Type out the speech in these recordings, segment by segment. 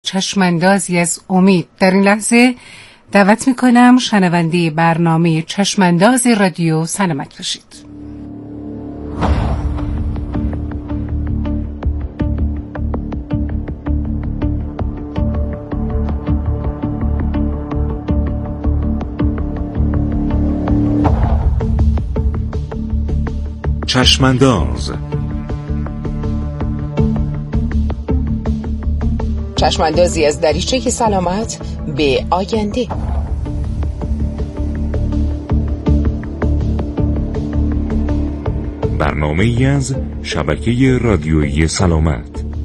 چشماندازی از امید. در این لحظه دعوت میکنم شنونده برنامه چشمانداز رادیو سلامت باشید. چشمانداز چشماندازی از دریچه سلامت به آینده. برنامه‌ای از شبکه رادیویی سلامت.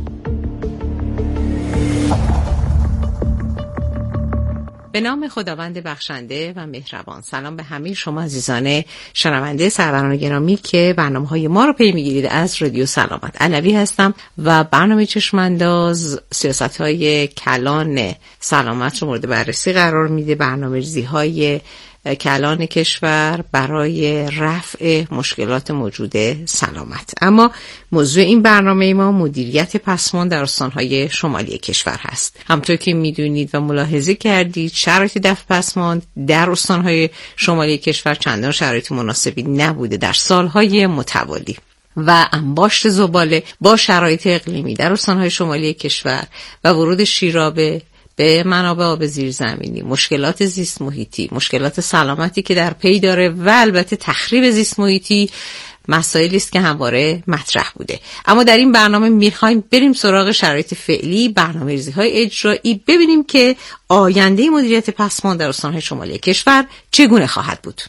به نام خداوند بخشنده و مهربان. سلام به همه شما عزیزان شنونده سروران گرامی که برنامه‌های ما رو پی می‌گیرید از رادیو سلامت. علوی هستم و برنامه چشمانداز سیاست‌های کلان سلامت رو مورد بررسی قرار میده. برنامه‌ریزی‌های کلان کشور برای رفع مشکلات موجود سلامت. اما موضوع این برنامه ما مدیریت پسماند در استان‌های شمالی کشور هست. همونطور که میدونید و ملاحظه کردید شرایط دفع پسماند در استان‌های شمالی کشور چندان شرایط مناسبی نبوده در سال‌های متوالی و انباشت زباله با شرایط اقلیمی در استان‌های شمالی کشور و ورود شیرابه به منابع آب زیرزمینی، مشکلات زیست محیطی، مشکلات سلامتی که در پی داره و البته تخریب زیست محیطی مسائلی است که همواره مطرح بوده. اما در این برنامه می‌خوایم بریم سراغ شرایط فعلی، برنامه‌ریزی‌های اجرایی، ببینیم که آینده مدیریت پسماند در استان‌های شمالی کشور چگونه خواهد بود.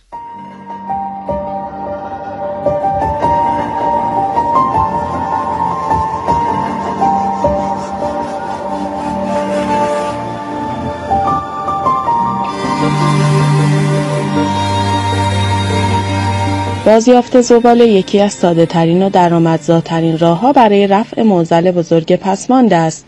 بازیافت زباله یکی از ساده‌ترین و درآمدزاترین راه‌ها برای رفع معضل بزرگ پسماند است.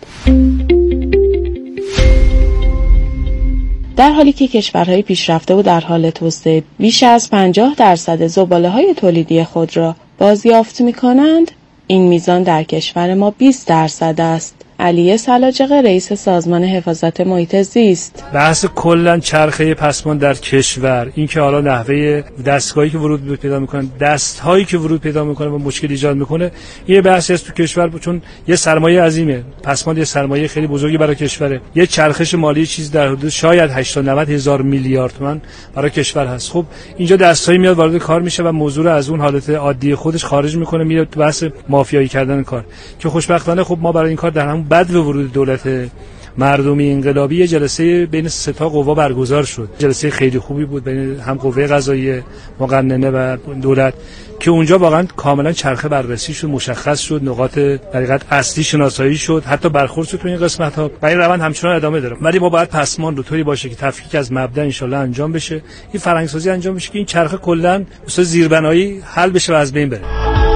در حالی که کشورهای پیشرفته و در حال توسعه بیش از 50% زباله‌های تولیدی خود را بازیافت می‌کنند، این میزان در کشور ما 20% است. علی سلاجقه رئیس سازمان حفاظت محیط زیست: بحث کلا چرخه پسماند در کشور، این که حالا نحوه دستگاهی که ورود پیدا میکنن، دستهایی که ورود پیدا میکنه و مشکل ایجاد میکنه، یه بحثی است تو کشور، چون یه سرمایه عظیمه. پسماند یه سرمایه خیلی بزرگی برای کشوره. یه چرخش مالی چیز در حدود شاید 80-90 هزار میلیارد تومان برای کشور هست. خب اینجا دستهایی میاد وارد کار میشه و موضوع رو از اون حالت عادی خودش خارج میکنه، میاد تو بحث مافیایی کردن کار، که خوشبختانه خب ما برای این کار در همون بعد ورود دولت مردمی انقلابی یه جلسه بین سه تا قوا برگزار شد. جلسه خیلی خوبی بود بین هم قوه قضاییه مقننه و دولت، که اونجا واقعا کاملا چرخه بررسی شد، مشخص شد، نقاط دقیقاً اصلی شناسایی شد، حتی برخورد شد تو این قسمت‌ها و این روند همچنان ادامه داره. ولی ما باید پسماند رو طوری باشه که تفکیک از مبدا ان شاءالله انجام بشه، این فرهنگ‌سازی انجام بشه که این چرخه کلاً به زیربنایی حل بشه و از بین بره.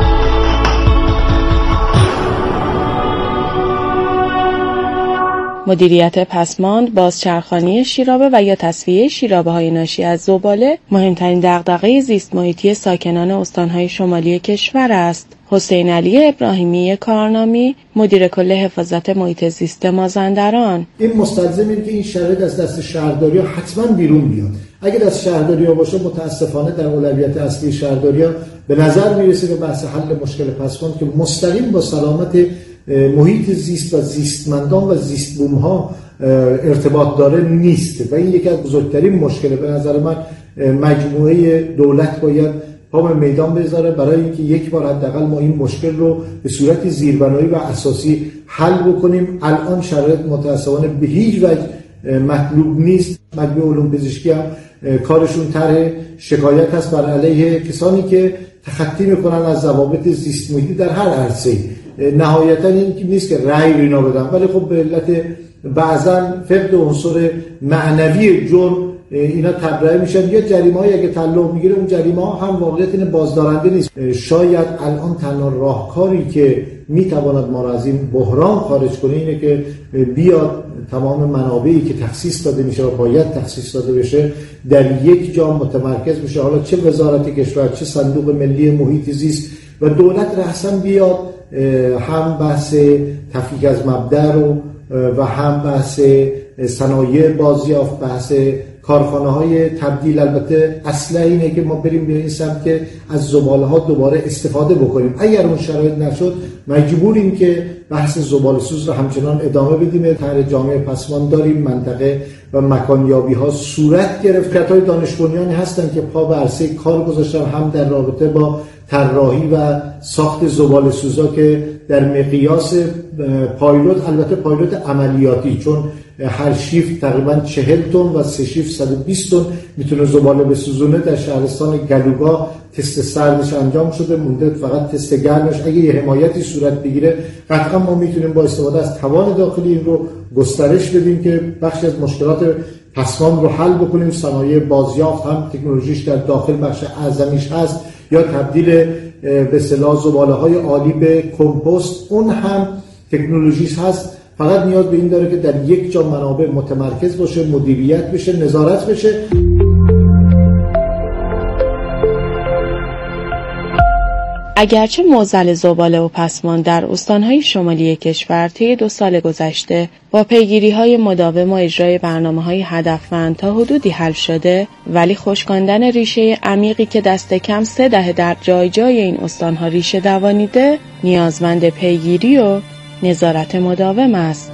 مدیریت پسماند، بازچرخانی شیرابه و یا تصفیه شیرابه‌های ناشی از زباله مهمترین دغدغه زیست محیطی ساکنان استان‌های شمالی کشور است. حسین علی ابراهیمی کارنامی، مدیر کل حفاظت محیط زیست مازندران: این مستلزمه که این شرایط از دست شهرداری‌ها حتما بیرون بیاد. اگر از شهرداری‌ها باشه، متاسفانه در اولویت اصلی شهرداری‌ها به نظر میرسه که بحث حل مشکل پسماند که مستقیم با سلامت محیط زیست و زیستمندان و زیست بوم‌ها ارتباط داره نیست و این یکی از بزرگترین مشکل. به نظر من مجموعه دولت باید پا به میدان بذاره برای اینکه یک بار حداقل ما این مشکل رو به صورت زیربنایی و اساسی حل بکنیم. الان شرایط متأسفانه به هیچ وجه مطلوب نیست. مجموعه علوم پزشکی هم کارشون طرح شکایت هست بر علیه کسانی که تخطی میکنن از ضوابط زیست محیطی در هر عرصه‌ای. نهایتا این که نیست که رأی اینا بدن، ولی خب به علت بعضا فقد عنصر معنوی جرم اینا تبرئه میشن یا جریمه‌ای اگه تعلق میگیره اون جریمه‌ها هم واقعیت این بازدارنده نیست. شاید الان تنها راهکاری که میتواند ما را از این بحران خارج کنه اینه که بیاد تمام منابعی که تخصیص داده میشه و باید تخصیص داده بشه در یک جا متمرکز بشه، حالا چه وزارت کشور، چه صندوق ملی محیط زیست و دولت رأساً بیاد هم بحث تفکیک از مبدا رو و هم بحث صنایع بازیافت، بحث کارخانه‌های تبدیل. البته اصلا اینه که ما بریم به این سمت که از زباله‌ها دوباره استفاده بکنیم. اگر اون شرایط نشد مجبوریم که بحث زباله‌سوز رو همچنان ادامه بدیم. طرح جامعه پسماند داریم، منطقه و مکانیابی‌ها صورت گرفت. کتای دانش بنیانی هستن که پا به عرصه کار گذاشتن، هم در رابطه با طراحی و ساخت زباله‌سوزا که در مقیاس پایلوت، البته پایلوت عملیاتی، چون هر شیفت تقریبا 40 تن و 3 شیفت 120 تن میتونه زباله بسوزونه. در شهرستان گلوگا تست سردش انجام شده، مونده فقط تست گرمش. اگه یه حمایتی صورت بگیره قطعا ما میتونیم با استفاده از توان داخلی این رو گسترش بدیم که بخشی از مشکلات پسماند رو حل بکنیم. صنایع بازیافت هم تکنولوژیش در داخل بخش اعظمیش هست، یا تبدیل به اصطلاح زباله‌های عالی به کمپوست، اون هم تکنولوژیش هست. فقط نیاز به این داره که در یک جا منابع متمرکز باشه، مدیریت بشه، نظارت بشه. اگرچه معضل زباله و پسماند در استان‌های شمالی کشور طی 2 سال گذشته با پیگیری‌های مداوم و اجرای برنامه‌های هدفمند تا حدودی حل شده، ولی خشکاندن ریشه عمیقی که دست کم 3 دهه در جای جای این استان‌ها ریشه دوانیده، نیازمند پیگیری و نظارت مداوم است.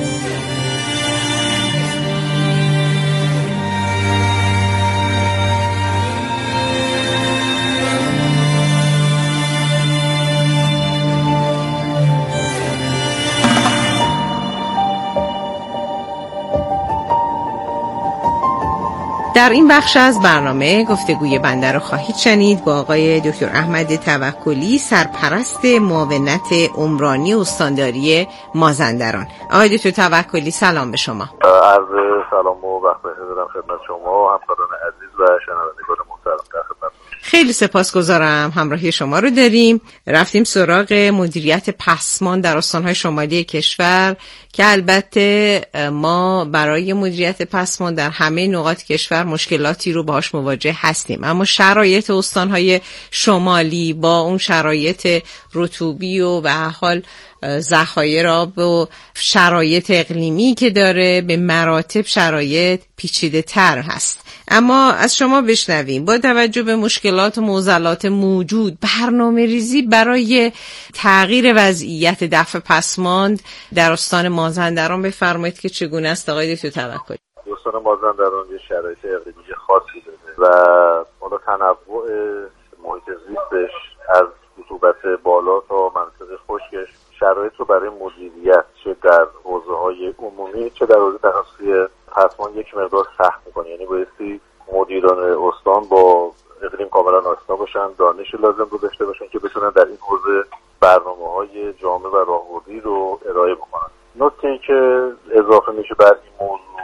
در این بخش از برنامه گفتگوی بنده رو خواهید شنید با آقای دکتر احمد توکلی، سرپرست معاونت عمرانی استانداری مازندران. آقای دکتر توکلی سلام به شما. عرض سلام و وقت بخیر دارم خدمت شما و همکاران عزیز و شنوندگان محترم. در خدمت خیلی سپاسگزارم همراهی شما رو داریم. رفتیم سراغ مدیریت پسماند در استان‌های شمالی کشور که البته ما برای مدیریت پسماند در همه نقاط کشور مشکلاتی رو باهاش مواجه هستیم، اما شرایط استان‌های شمالی با اون شرایط رطوبی و به هر حال ذخایر آب و شرایط اقلیمی که داره به مراتب شرایط پیچیده تر هست. اما از شما بشنویم با توجه به مشکلات و معضلات موجود برنامه ریزی برای تغییر وضعیت دفع پسماند در استان مازندران بفرمایید که چگونه است آقای دکتر توکلی؟ استان مازندران یه شرایط اقلیمی خاصی داره و حالا تنوع محیط زیستش از رطوبت بالا تا مناطق خشکش شرایط رو برای مدیریت چه در حوزه‌های عمومی چه در حوزه تخصصی پسماند یک مقدار سخت می‌کنه. یعنی بایستی مدیران استان با اقلیم کاملا آشنا باشن، دانش لازم رو داشته باشن که بتونن در این حوزه برنامه‌های جامع و راهبردی رو ارائه بکنن. نکته ای که اضافه میشه بر این موضوع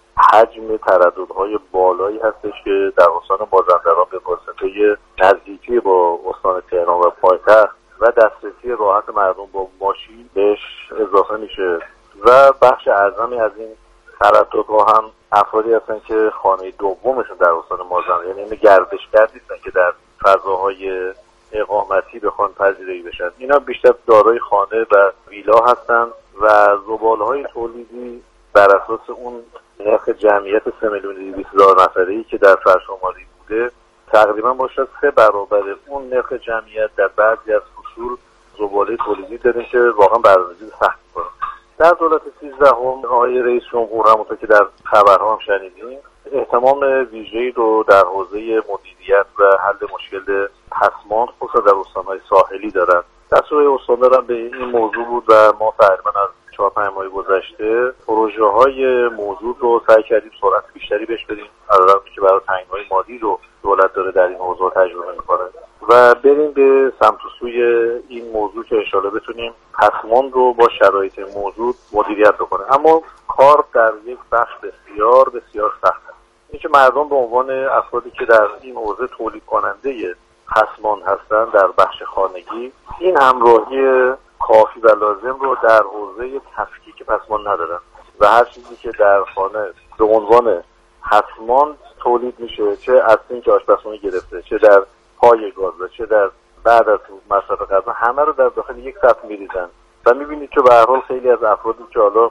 حجم ترددهای بالایی هستش که در استان مازندران به واسطه نزدیکی با استان تهران و پایتخت و دسترسی راحت مردم با ماشین بهش اضافه میشه و بخش اعظمی از این ترددها هم افرادی هستن که خانه دومشون در استان مازندران، یعنی گردشگر نیستن که در فضاهای اقامتی بخوان پذیرایی بشن. اینا بیشتر دارای خانه و ویلا هستن و زباله‌های تولیدی بر اساس اون نرخ جمعیت 3,200,000 نفره‌ای که در سرشماری بوده تقریبا باشه 3 برابر اون نرخ جمعیت در بعضی از فصول زباله تولیدی داریم که واقعا برنامه‌ریزی سخت می‌کنه. در دولت 13 آقای رئیس جمهور همونطور که در خبرها هم شنیدیم اهتمام ویژه‌ای رو در حوزه مدیریت و حل مشکل پسماند خصوصا در استان‌های ساحلی دارن. دستور استاندار به این موضوع بود و ما تقریبا از 4-5 ماه گذشته پروژه‌های موجود رو سعی کردیم سرعت بیشتری بهش بدیم، علاوه که برای تعیین‌های مالی رو دولت داره در این موضوع تجربه می‌کنه و بریم به سمت و سوی این موضوع که ان شاءالله بتونیم پسماند رو با شرایط موجود مدیریت بکنه. اما کار در یک بخش بسیار بسیار سخت است. اینکه مردم به عنوان افرادی که در این حوزه تولید کننده پسماند هستن در بخش خانگی این همراهی کافی و لازم رو در حوزه تفکیک پسماند ندارن و هر چیزی که در خانه به عنوان پسماند تولید میشه، چه از اینکه آشپزخونه گرفته، چه در پای گاز، چه در بعد از مصرف غذا، همه رو در داخل یک سطح میریزن و میبینید که به هر حال خیلی از افرادی که حالا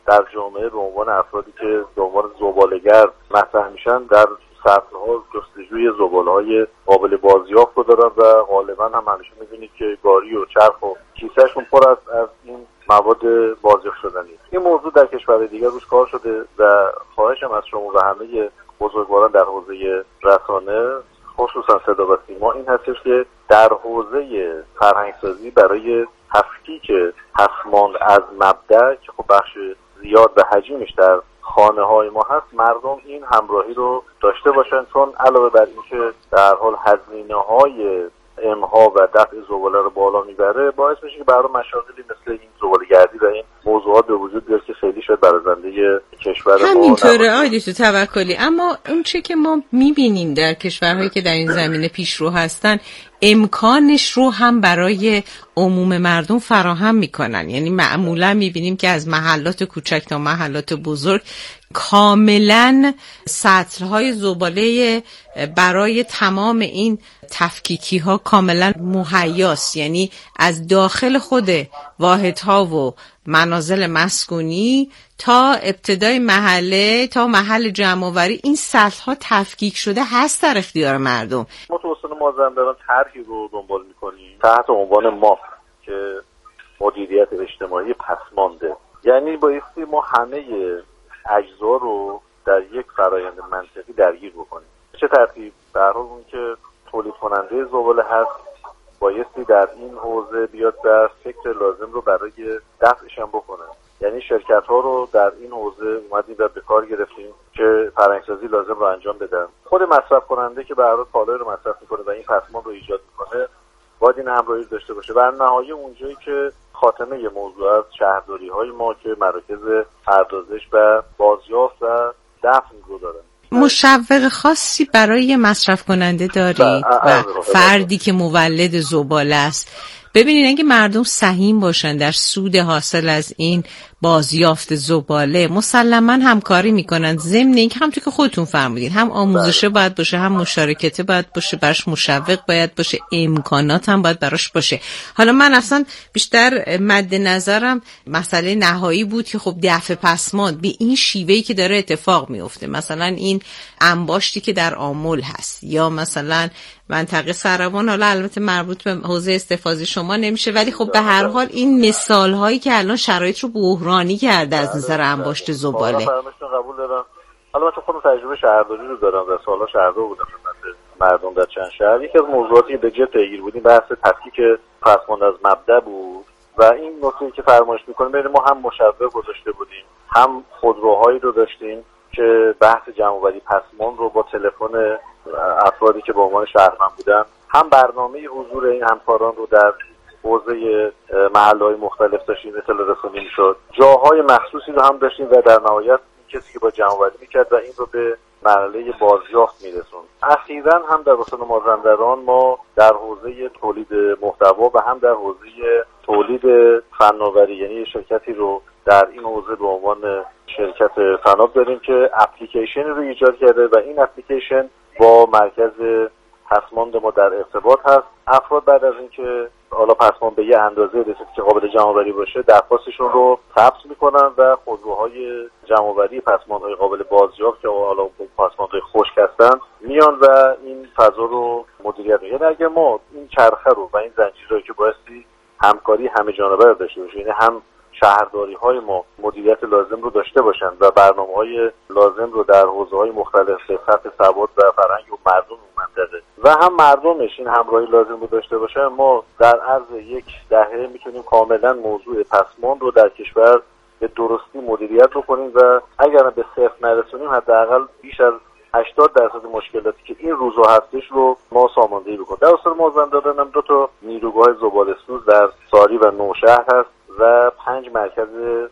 در جامعه به عنوان افرادی که به عنوان زباله‌گر مطرح میشن در سطح‌ها جستجوی زباله‌های قابل بازیافت رو دارن و غالبا هم همیشه می‌بینید که گاری و چرخ و کیسه‌شون پر است از این مواد بازیافت شدنی. این موضوع در کشور دیگر روش کار شده و خواهشم از شما و همه بزرگواران در حوزه رسانه خصوصا صدا و سیما این هستش که در حوزه فرهنگسازی برای تفکیک پسماند از مبدأ که خب بخش زیاد و حجیمش در خانه های ما هست، مردم این همراهی رو داشته باشن، چون علاوه بر این که در حال هزینه های امها و دفع زباله رو بالا میبره، باعث میشه که برای مشاغلی مثل این زباله‌گردی و این موضوعات به وجود بیاد که خیلی شاید برازنده کشور ما همینطوره آقای دکتر توکلی. اما اون چه که ما میبینیم در کشورهایی که در این زمینه پیشرو هستن، امکانش رو هم برای عموم مردم فراهم میکنن. یعنی معمولا میبینیم که از محلات کوچک تا محلات بزرگ کاملا سطل‌های زباله برای تمام این تفکیکی ها کاملا مهیاست. یعنی از داخل خود واحدها و منازل مسکونی تا ابتدای محله تا محل جمع‌آوری این سطل‌ها تفکیک شده هست در اختیار مردم. ما تو استان مازندران طرحی رو دنبال می‌کنیم تحت عنوان ماف که مدیریت اجتماعی پسمانده. یعنی بایستی ما همه اجزا رو در یک فرایند منطقی درگیر بکنیم. چه ترتیب؟ در حال اون که تولید کننده زباله هست بایستی در این حوزه بیاد در فکر لازم رو برای دفعش هم بکنه. یعنی شرکت ها رو در این حوزه اومدیم و به کار گرفتیم که فرهنگسازی لازم رو انجام بدن. خود مصرف کننده که به هر حال کالای رو مصرف میکنه و این پسماند رو ایجاد میکنه باید این همراهی داشته باشه. و نهایت اونجایی که خاتمه موضوع از شهرداری‌های ما که مراکز پردازش و بازیافت و دفن رو دارن. مشوق خاصی برای مصرف کننده دارید و فردی که مولد زباله است؟ ببینید اگه مردم سهیم باشن در سود حاصل از این بازیافت زباله مسلماً همکاری میکنن. ضمن اینکه همونطور که خودتون فرمودین هم آموزشه باید باشه، هم مشارکت باید باشه، براش مشوق باید باشه، امکانات هم باید براش باشه. حالا من اصلا بیشتر مد نظرم مسئله نهایی بود که خب دفع پسماند به این شیوهی که داره اتفاق میفته، مثلا این انباشتی که در آمل هست یا مثلا منطقه سروان، حالا البته مربوط به حوزه استفاضه شما نمیشه، ولی خب به هر حال این مثال هایی که الان شرایط رو بحرانی کرده از نظر انباشت زباله. قبول دارم. حالا من خودم تجربه شهرداری رو دارم و سالها شهردار بودم خدمت مردم در چند شهر. یکی از موضوعاتی که به جد پیگیر بودیم بحث تفکیک پسماند از مبدأ بود و این نکته‌ای که فرمایش می‌کنیم ببینید ما هم مشوق گذاشته بودیم، هم خودروهایی رو داشتیم که بحث جمع‌آوری پسماند رو با تلفن افرادی که به عنوان شهروند بودن، هم برنامه حضور این همکاران رو در حوزه محله‌های مختلف داشتیم اطلاع رسانی می‌شد. جاهای مخصوصی رو هم داشتیم و در نهایت کسی که با جمع‌آوری می‌کرد و این رو به مرحله بازیافت می‌رسوند. اخیراً هم در استان مازندران ما در حوزه تولید محتوا و هم در حوزه تولید فناوری، یعنی شرکتی رو در این حوزه به عنوان شرکت فناب داریم که اپلیکیشن رو ایجاد کرده و این اپلیکیشن با مرکز پسماند ما در ارتباط هست. افراد بعد از اینکه حالا پسماند به یه اندازه رسید که قابل جمع‌آوری باشه درخواستشون رو ثبت میکنن و خودروهای جمع‌آوری پسماندهای قابل بازیافت که حالا پسماندهای خشک هستن میان و این فضا رو مدیریت میکنن. یعنی اگه ما این چرخه رو و این زنجیرهایی که بایستی همکاری همه جانبه رو داشته باشه، یعنی هم شهرداری‌های ما مدیریت لازم رو داشته باشند و برنامه‌های لازم رو در حوزه‌های مختلف سطح سواد و فرهنگ و مردم منطقه و هم مردمش این همراهی لازم رو داشته باشن، ما در عرض یک دهه میتونیم کاملا موضوع پسماند رو در کشور به درستی مدیریت رو کنیم و اگر به صفر نرسونیم حداقل بیش از 80% مشکلاتی که این روزها هستش رو ما ساماندهی بکنیم. در استان مازندران هم 2 نیروگاه زباله‌سوز در ساری و نوشهر هست و 5 مرکز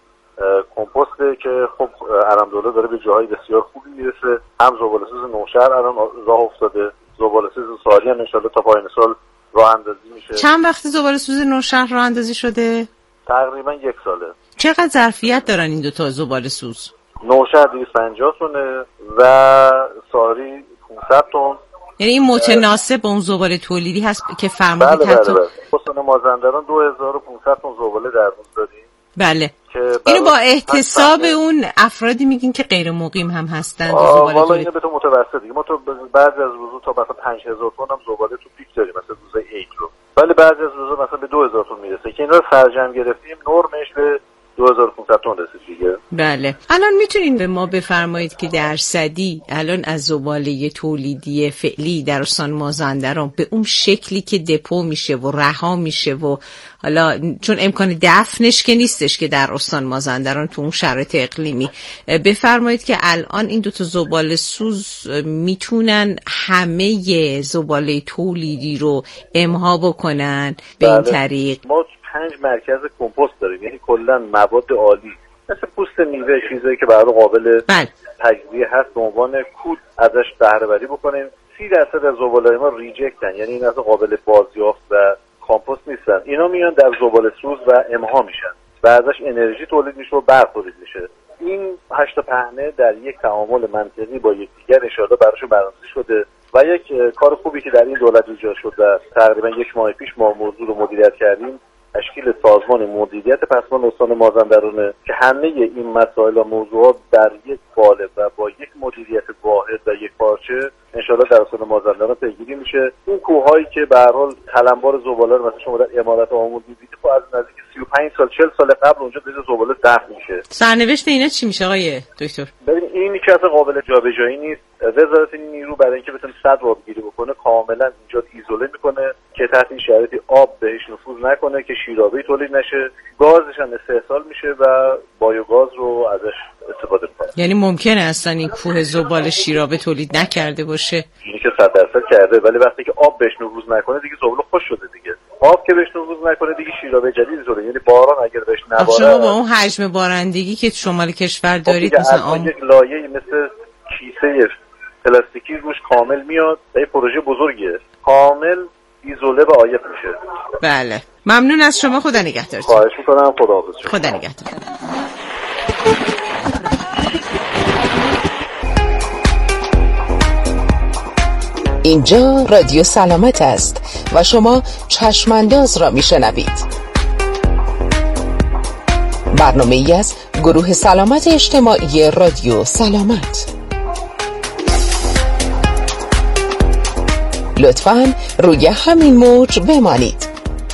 کمپوسته که خب الحمدلله داره به جاهای بسیار خوبی میرسه. هم زباله‌سوز نوشهر الان راه افتاده، زباله‌سوز ساری هم ان شاءالله تا پایان سال راه اندازی میشه. چند وقت زباله‌سوز نوشهر راه اندازی شده؟ تقریبا 1 ساله. چقدر ظرفیت دارن این 2 تا زباله‌سوز؟ نوشهر 250 تونه و ساری 500 تن. یعنی این متناسب با اون زباله تولیدی هست که فرمودید؟ بله. استان مازندران 2500 تن زباله در روز داریم بله. اینو با احتساب اون افرادی میگین که غیر مقیم هم هستن. والا اینو به تو متوسط دیگه. ما تو بعضی از روزا تا مثلا 5000 تومان هم زباله تو پیک داریم، مثلا روزای عید رو. ولی بعضی از روزا مثلا به 2000 تومان میرسه که اینا رو سرجم گرفتیم، نرمش به 2500 تومان رسید دیگه. بله. الان میتونین به ما بفرمایید که درصدی الان از زباله تولیدی فعلی در استان مازندران به اون شکلی که دپو میشه و رها میشه و حالا چون امکان دفنش که نیستش که در استان مازندران تو اون شرایط اقلیمی، بفرمایید که الان این دو تا زباله سوز میتونن همه زباله تولیدی رو امها بکنن به این طریق؟ ما 5 مرکز کمپوست داریم، یعنی کلا مواد عالی مثل پوست میوه، چیزایی که برای قابل تجزیه هست به عنوان کود ازش بهره وری بکنیم. 30% از زباله‌های ما ریجکتن، یعنی این اصلا قابل بازیافت و کامپوست نیستن. اینا میان در زباله سوز و امها میشن و ازش انرژی تولید میشه و برق تولید میشه. این 8 تا پهنه در یک تعامل منطقی با یکدیگر انشاءالله براشون برنامه‌ریزی شده و یک کار خوبی که در این دولت ایجاد شد و تقریبا 1 ماه پیش ما موضوع رو مدیریت کردیم، تشکیل سازمان مدیریت پسماند استان مازندران که همه این مسائل و موضوعات در یک قالب و با یک مدیریت واحد و یک پارچه انشاءالله در استان مازندران پیگیری میشه. اون کوههایی که به هر حال تلمبار زباله رو مثلا شما در امارات عمومی دیدید، خب از نزدیک 35 سال 40 سال قبل اونجا دیگه زباله دفن میشه. سرنوشت اینا چی میشه آقای دکتر؟ ببین این که اصلا قابل جابجایی نیست. وزارت نیرو برای اینکه بتونه صد رو آبگیری بکنه کاملا اینجا ایزوله میکنه که تحت این شرایطی آب بهش نفوذ نکنه که شیرابه‌ای تولید نشه. گازش هم استحصال میشه و بایوگاز رو ازش استفاده میکنه. یعنی ممکنه اصلا این کوه زباله شیرابه تولید نکرده باشه؟ اینی که 100% کرده، ولی وقتی که آب بهش نفوذ نکنه دیگه زباله خوش شده دیگه. آب که بهش نفوذ نکنه دیگه شیرابه جدید زوره، یعنی باران اگر بهش نباره. شما با اون حجم بارندگی که شمال کشور دارید مثلا یک لایه‌ای مثل کیسه پلاستیکی روش کامل میاد و یه پروژه بزرگیه، کامل ایزوله و عایق میشه. بله ممنون از شما، خدا نگهدارتون. خواهش میکنم، خداحافظ. خدا نگهدار. اینجا رادیو سلامت است و شما چشمانداز را میشنوید. برنامه‌ای از گروه سلامت اجتماعی رادیو سلامت. لطفاً روی همین موج بمانید.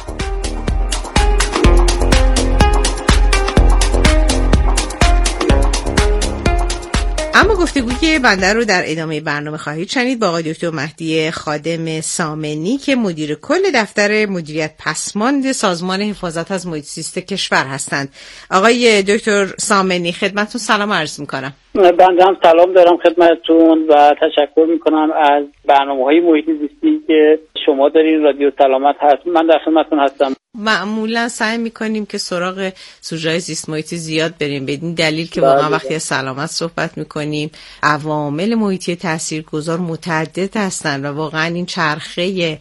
اما گفتگوی بنده رو در ادامه برنامه خواهید شنید با آقای دکتر مهدی خادم سامنی که مدیر کل دفتر مدیریت پسماند سازمان حفاظت از محیط زیست کشور هستند. آقای دکتر سامنی خدمتتون سلام عرض میکنم. بنده هم سلام دارم خدمتتون و تشکر میکنم از برنامه‌های محیط زیستی که شما دارین. رادیو سلامت هست، من در خدمتتون هستم. معمولا سعی میکنیم که سراغ سوژه‌های زیست محیطی زیاد بریم، بدین دلیل که واقعا وقتی از سلامت صحبت میکنیم عوامل محیطی تاثیرگذار متعدد هستن و واقعا این چرخه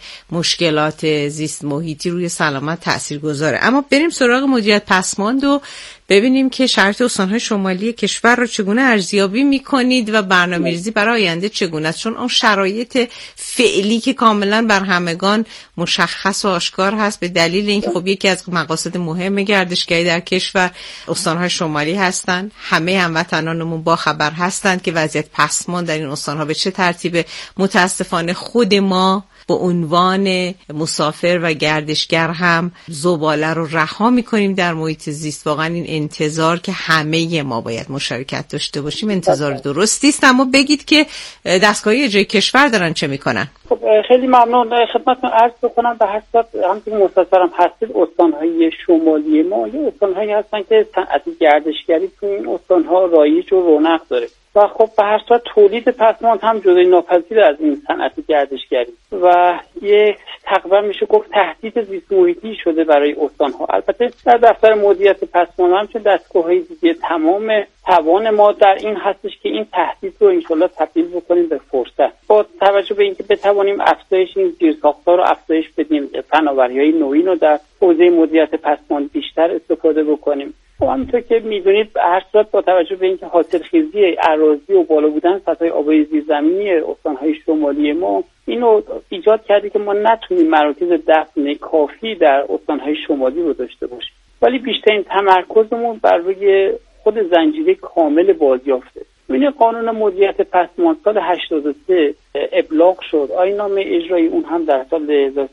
مشکلات زیست محیطی روی سلامت تاثیرگذاره. اما بریم سراغ مدیریت پسماند و ببینیم که شرایط استان‌های شمالی کشور رو چگونه ارزیابی می‌کنید و برنامه‌ریزی برای آینده چگونه است، چون اون شرایط فعلی که کاملا بر همگان مشخص و آشکار هست به دلیل اینکه خب یکی از مقاصد مهم گردشگری در کشور استان‌های شمالی هستند. همه هموطنانمون با خبر هستند که وضعیت پسماند در این استان‌ها به چه ترتیبه. متاسفانه خود ما به عنوان مسافر و گردشگر هم زباله رو رها می‌کنیم در محیط زیست. واقعا این انتظار که همه ما باید مشارکت داشته باشیم انتظار درستی است، اما بگید که دستگاه‌های اجرایی کشور دارن چه میکنن؟ خب خیلی ممنون. خدمتتون عرض بکنم به هر صورت همونطور مستثرم هستید استان‌های شمالی ما یه استان‌هایی هستن که صنعت گردشگری تو این استان‌ها رایج و رونق داره و خب به هر صورت تولید پسماند هم جزئی ناپذیر از این صنعت گردشگری و یه تقریبا میشه گفت تهدید زیست محیطی شده برای استان‌ها. البته در دفتر مدیریت پسماند هم چه دستگاه‌های دیگه تمام توان ما در این هستش که این تهدید رو انشالله تبدیل بکنیم به فرصت، با توجه به اینکه بتوانیم افزایش این زیرساخت‌ها رو افزایش بدیم، فناوری‌های نوین رو در حوزه مدیریت پسماند بیشتر استفاده بکنیم. همونطور که میدونید به هر صورت با توجه به اینکه حاصلخیزی اراضی و بالا بودن سطح آبی زیرزمینی استان‌های شمالی ما اینو ایجاد کرده که ما نتونیم مراکز دفن کافی در استان‌های شمالی رو داشته باشیم ولی بیشترین تمرکزمون بر روی خود زنجیره کامل بازیافته. این قانون مدیریت پسماند سال 83 ابلاغ شد، آیین‌نامه اجرایی اون هم در سال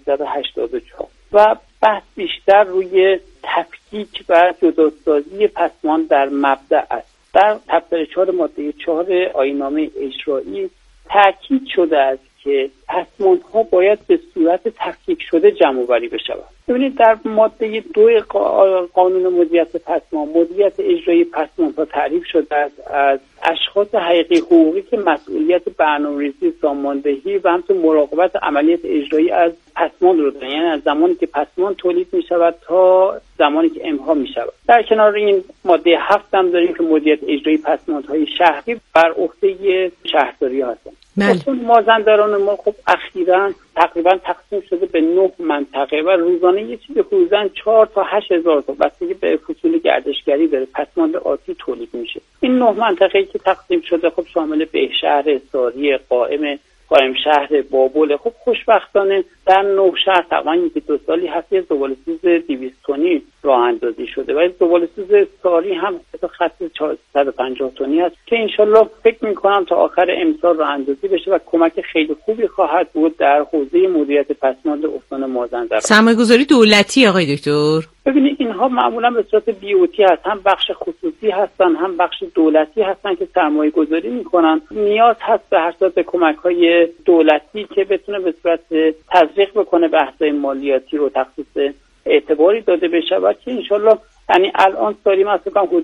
1384 و بحث بیشتر روی تفکیک و جداسازی پسماند در مبدأ است. در تبصره 4 ماده 4 آیین‌نامه اجرایی تاکید شده است که پسماندها باید به صورت تفکیک شده جمع‌آوری بشود. ببینید در ماده 2 قانون مدیریت پسماند، مدیریت اجرایی پسماندها تعریف شده است از اشخاص حقیقی حقوقی که مسئولیت برنامه‌ریزی، ساماندهی و همچنین مراقبت عملیات اجرایی از پسماند رو دارند، یعنی از زمانی که پسماند تولید می‌شود تا زمانی که امضا می‌شود. در کنار این ماده 7 هم داریم که مدیریت اجرایی پسماندهای شهری بر عهده شهرداری هستند. اصول مازندران ما خب اخیراً تقریبا تقسیم شده به 9 منطقه و روزانه یه چیزی حدوداً 4 تا 8000 تا بستگی به فصول گردشگری داره پسماند آتی تولید میشه. این 9 منطقه‌ای که تقسیم شده خب شامل بهشهر، ساری، قائم شهر، بابل. خب خوشبختانه در 9 شهر تقریبا 2 سالی هست یه زباله‌سوز 200 تنی راه اندازی شده و زباله‌سوز ساری هم تا خط 450 تنی است که انشالله فکر می‌کنم تا آخر امسال راه اندازی بشه و کمک خیلی خوبی خواهد بود در حوزه مدیریت پسماند استان مازندران. سرمایه‌گذاری دولتی آقای دکتر؟ ببینید اینها معمولا به صورت بیوتی هست، هم بخش خصوصی هستن هم بخش دولتی هستن که سرمایه گذاری میکنن. نیاز هست به هر صورت کمک‌های دولتی که بتونه به صورت تزریق بکنه بحث‌های مالیاتی رو تخصیص اعتباری داده بشه و که انشالله یعنی الان سالی مثلا حدود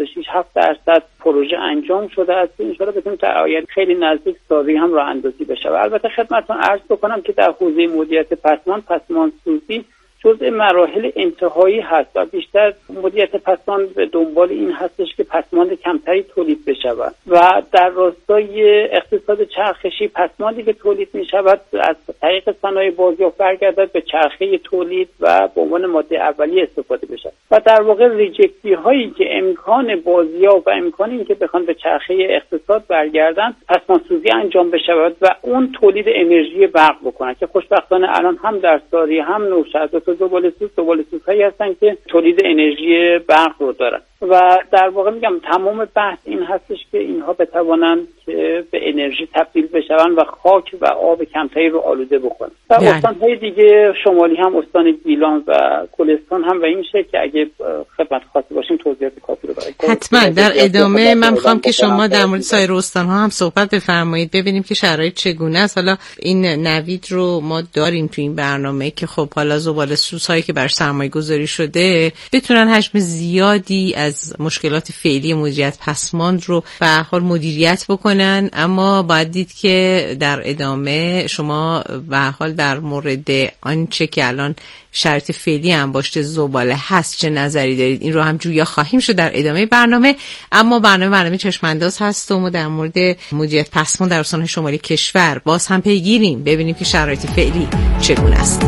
96-7% پروژه انجام شده است که انشالله بتونیم در آینده خیلی نزدیک سازی هم راه اندازی بشه. و البته خدمتتون عرض بکنم که در حوزه مدیریت پسماند سوزی جزء مراحل انتهایی هست و بیشتر مدیریت پسماند به دنبال این هستش که پسماند کمتری تولید بشود و در راستای اقتصاد چرخشی پسماندی که تولید می شود از طریق صنایع بازیافت برگردد به چرخه تولید و به عنوان ماده اولیه استفاده بشود و در واقع ریجکتی هایی که امکان بازیافت و امکان این که بخوان به چرخه اقتصاد برگردن پسماندسوزی انجام بشود و اون تولید انرژی برق بکنه که خوشبختانه الان هم در ساری هم نوشهر زباله‌سوزهایی هستن که تولید انرژی برق رو دارن و در واقع میگم تمام بحث این هستش که اینها بتوانند که به انرژی تبدیل بشون و خاک و آب کمتری رو آلوده بکنن. و استان‌های دیگه شمالی هم استان گیلان و گلستان هم و این شکل که اگه خدمت خاصی باشیم توضیحات کافی رو برای حتما در ادامه من می‌خوام که شما در مورد سایر استان‌ها هم صحبت بفرمایید ببینیم که شرایط چگونه است. حالا این نوید رو ما داریم تو این برنامه که خب حالا زباله‌سوزهایی که بر سرمایه‌گذاری شده بتونن حجم زیادی از مشکلات فعلی مدیریت پسماند رو به هر حال مدیریت بکنن، اما باید دید که در ادامه شما به هر حال در مورد آنچه که الان شرط فعلی انباشت زباله هست چه نظری دارید؟ این رو هم جویا خواهیم شد در ادامه برنامه، اما برنامه چشم‌انداز هست و ما در مورد مدیریت پسماند در استان‌های شمالی کشور باز هم پیگیریم ببینیم که شرایط فعلی چگونه است.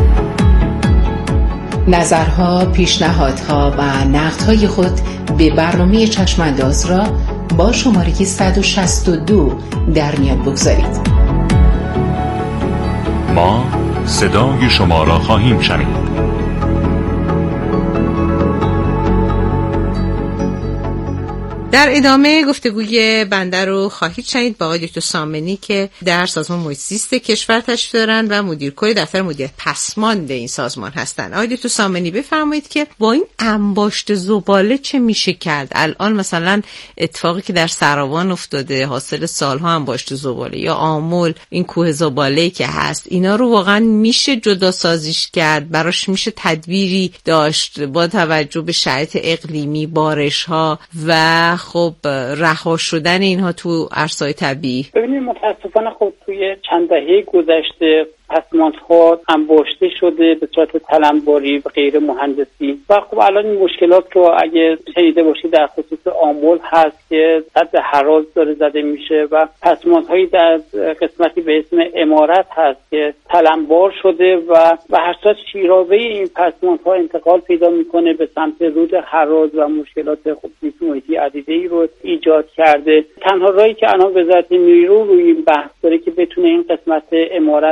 نظرها، پیشنهادها و نقدهای خود به برنامه چشم‌انداز را با شماره 162 در میان بگذارید. ما صدای شما را خواهیم شنید. در ادامه گفتگوی بنده رو خواهید شنید با آقای دکتر سامنی که در سازمان محیط زیست کشور تشریف دارن و مدیر کل دفتر مدیریت پسماند این سازمان هستن. آقای دکتر سامنی بفرمایید که با این انباشت زباله چه میشه کرد؟ الان مثلا اتفاقی که در سراوان افتاده حاصل سالها انباشت زباله یا آمل این کوه زباله که هست، اینا رو واقعا میشه جدا سازیش کرد؟ براش میشه تدبیری داشت با توجه به شرایط اقلیمی، بارش ها و خب رها شدن اینها تو عرصه‌های طبیعی؟ ببینید متاسفانه خب توی چند دهه گذشته پسماندها انباشته شده به صورت تلمباری و غیر مهندسی و خب الان این مشکلات رو اگه شنیده باشید در خصوص آمل هست که سد هراز داره زده میشه و پسماندهایی در قسمتی به اسم عمارت هست که تلمبار شده و هر صورت شیرازه این پسماندها انتقال پیدا میکنه به سمت رود هراز و مشکلات خصوصی محیطی عدیده‌ای رو ایجاد کرده. تنها راهی که الان وزارت نیرو روی این بحث داره که بتونه این قسمت عمارت و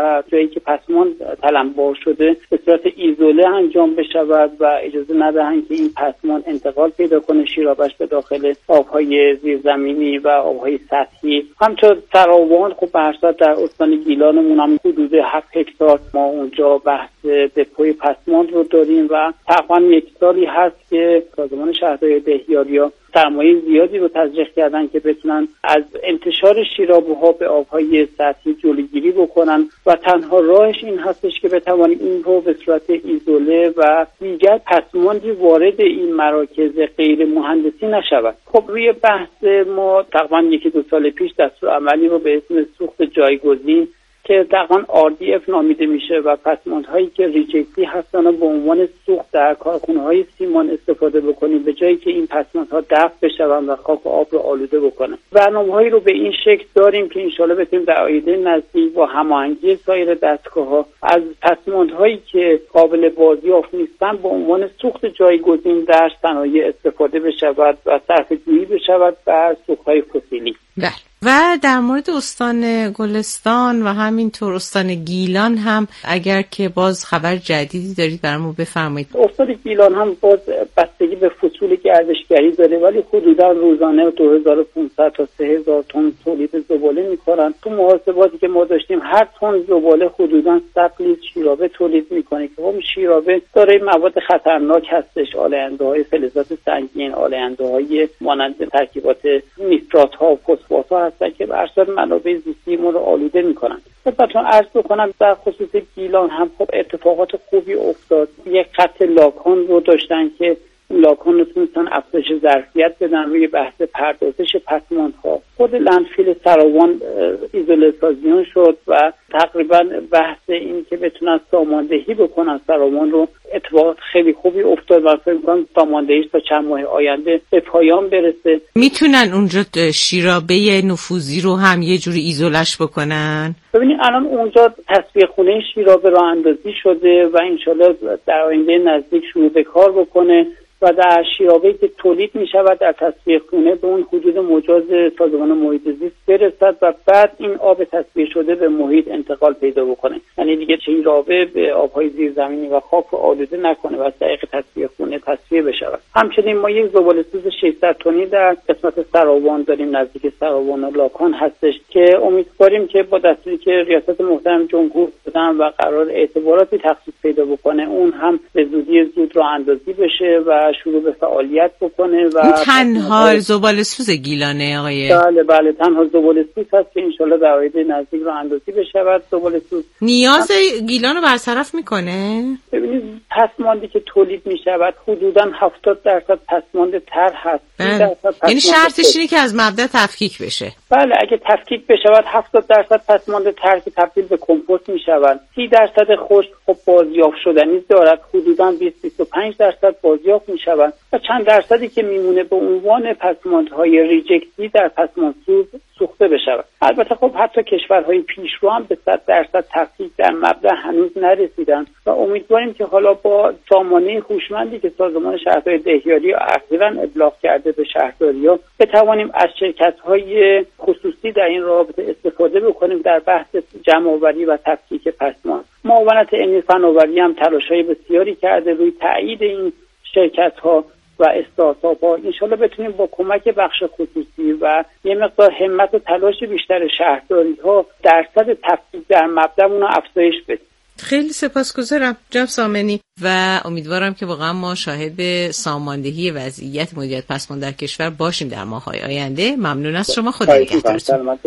و جایی که پسماند تلمبار شده به صورت ایزوله انجام بشود و اجازه ندهند که این پسماند انتقال پیدا کنه شیرابش به داخل آبهای زیرزمینی و آبهای سطحی. همچنین سراوان خب به هر صورت در استان گیلانمون هم حدود 7 هکتار ما اونجا بحث دپوی پسماند رو داریم و تقریبا 1 سالی هست که سازمان شهرداری دهیاریا سرمایه زیادی رو تزریق کردن که بتونن از انتشار شیرابه‌ها به آبهای سطحی جلوگیری بکنن و تنها راهش این هستش که بتوانیم این رو به صورت ایزوله و دیگر پسماندی وارد این مراکز غیر مهندسی نشود. خب روی بحث ما تقریبا 1-2 سال پیش دستور عملی رو به اسم سوخت جایگزین که تقریبا RDF نامیده میشه و پسماندهایی که ریجکتی هستن و به عنوان سوخت در کارخانه‌های سیمان استفاده بکنیم به جایی که این پسماندها دفع بشوند و خاک و آب رو آلوده بکنن. برنامه‌هایی رو به این شکل داریم که انشالله بتونیم در آینده نزدیک با هماهنگی سایر دستگاه‌ها از پسماندهایی که قابل بازیافت نیستن به عنوان سوخت جایگزین در صنایع استفاده بشود و صرفه‌جویی بشود بر سوخت‌های فسیلی. و در مورد استان گلستان و همینطور استان گیلان هم اگر که باز خبر جدیدی دارید برامون بفرمایید. استان گیلان هم باز بستگی به فصول گردشگری داره ولی حدودا روزانه 2500 تا 3000 تن تولید زباله میکنن. تو محاسباتی که ما داشتیم هر تن زباله حدودا 100 لیتر شیرابه تولید میکنه که اون شیرابه داره مواد خطرناک هستش، آلاینده‌های فلزات سنگین، آلاینده‌های مانند ترکیبات نیترات ها و فسفات ها هستن که به اساس منابع زیستی ما رو آلوده میکنن. خدمتتون عرض بکنم در خصوص گیلان هم خب اتفاقات خوبی افتاد. یک خط لاکان رو داشتن که لاکان رو تونستن افزایش ظرفیت بدن روی بحث پردازش پسماندها. خود لندفیل سراوان ایزوله سازیان شد و تقریبا بحث این که بتونن ساماندهی بکنن سراوان رو اتفاقات خیلی خوبی افتاد و فکر می‌کنم ساماندهیش تا چند ماه آینده به پایان برسه. میتونن اونجا شیرابه نفوذی رو هم یه جوری ایزولش بکنن؟ ببینید الان اونجا تصفیه خونه شیرابه راه اندازی شده و انشالله در آینده نزدیک شروع به کار بکنه و در شیرابه‌ای که تولید می شود در تصفیه خونه به اون حدود مجاز سازمان محیط زیست برسد و بعد این آب تصفیه شده به محیط انتقال پیدا بکنه. یعنی دیگه شیرابه به آبهای زیرزمینی و خاک رو آلوده نکنه و از طریق تصفیه خونه تصفیه بشود. همچنین ما یک زباله‌سوز 600 تنی در قسمت سراوان داریم نزدیک سراوان و لاکان هستش که امیدواریم که با دستوری که ریاست محترم جمهور دادن و قرار اعتباراتی تخصیص پیدا بکنه اون هم به زودی زود راه اندازی بشه و شروع به فعالیت بکنه و این تنها زباله‌سوز گیلانه آقای؟ بله تنها زباله‌سوز هست که انشالله در آینده نزدیک راه اندازی بشود. زباله‌سوز نیاز گیلان رو برطرف میکنه؟ ببینید پسماندی که تولید میشود حدوداً 70% پسماند تر هست. یعنی شرطش اینه که از مبدا تفکیک بشه؟ بله اگه تفکیک بشود 70% پسماند تر که تبدیل به کمپوست میشود. 30% خشک خب بازیافت شدنی دارد، حدوداً 20-25% بازیافت میشود و چند درصدی که میمونه به عنوان پسماندهای ریجکتی در پسماندسوز سوخته بشود. البته خب حتی کشورهای پیشرو هم به 100% تفکیک در مبدا هنوز نرسیدن و امیدواریم که حالا با سامانه هوشمندی که سازمان شهرداری دهیاریا اخیراً ابلاغ کرده به شهرداری‌ها بتوانیم از شرکت‌های خصوصی در این رابطه استفاده بکنیم در بحث جمع‌آوری و تفکیک پسماند. معاونت علمی فناوری هم تلاش‌های بسیاری کرده روی تایید این شرکت‌ها و استارتاپ‌ها. انشالله بتونیم با کمک بخش خصوصی و یه مقدار همت و تلاش بیشتر شهرداری‌ها درصد تفکیک در مبدأمون رو افزایش بدیم. خیلی سپاسگزارم جناب سامنی و امیدوارم که واقعا ما شاهد ساماندهی وضعیت مدیریت پسماند در کشور باشیم در ماه‌های آینده. ممنون از شما، خدا نگهدارتون.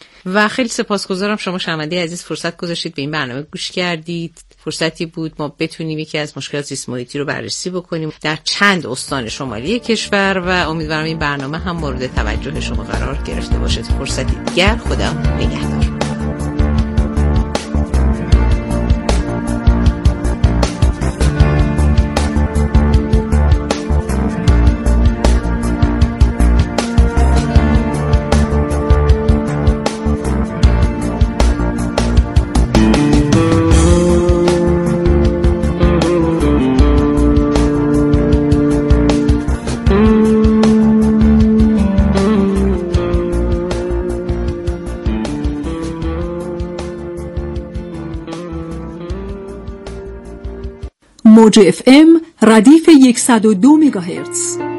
و خیلی سپاسگزارم شما شنونده عزیز فرصت گذاشتید به این برنامه گوش کردید. فرصتی بود ما بتونیم یکی از مشکلات زیست محیطی رو بررسی بکنیم در چند استان شمالی کشور و امیدوارم این برنامه هم مورد توجه شما قرار گرفته باشه. فرصتی دیگر، خدا نگهدار. موج FM ردیف 102 مگاهرتز.